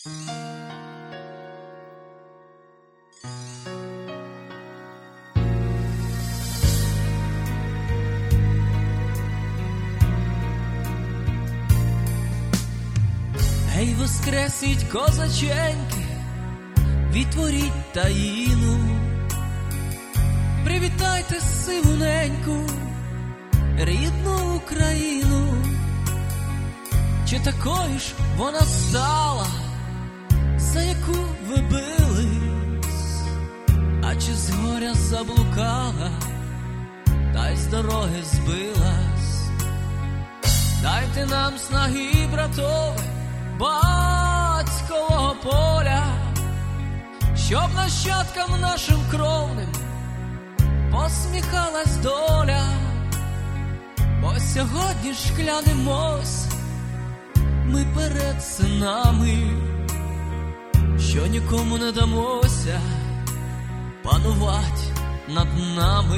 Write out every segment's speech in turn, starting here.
Гей, воскресіть, козаченьки, відтворіть таїну, привітайте сивуненьку, рідну Україну. Чи такою ж вона стала, за яку ви бились? А чи з горя заблукала, та й з дороги збилась? Дайте нам снаги, братове, батькового поля, щоб нащадкам нашим кровним посміхалась доля. Бо сьогодні ж клянемось ми перед синами, що нікому не дамося панувати над нами.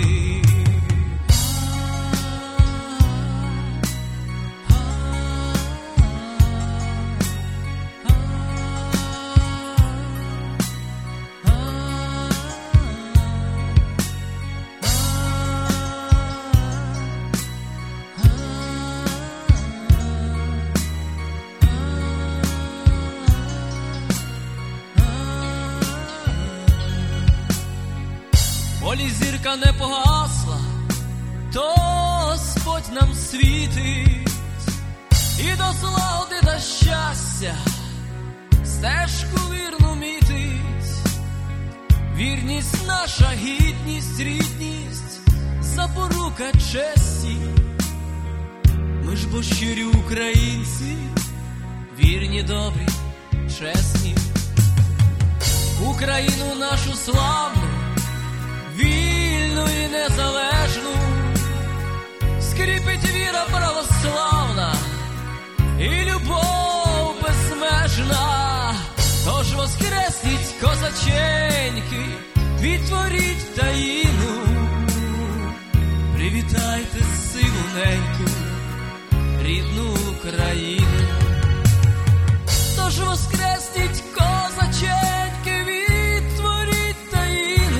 Полі зірка не погасла, то Господь нам світить, і до злагоди та щастя стежку вірну мітить. Вірність наша, гідність, рідність, запорука честі. Ми ж бо щирі українці, вірні, добрі, чесні. Україну нашу славну, вільну і незалежну, скріпить віра православна і любов безмежна. Тож воскресніть, козаченьки, відтворіть таїну, привітайте сивуненьку, рідну Україну. Тож воскресніть, козаченьки, відтворіть таїну,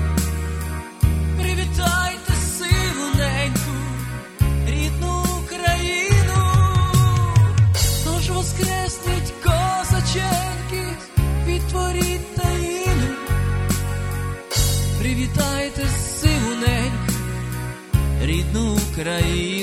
привітайте сивуненьку, рідну Україну. Тож воскресніть, козаченьки, відтворіть таїну, привітайте сивуненьку, рідну Україну.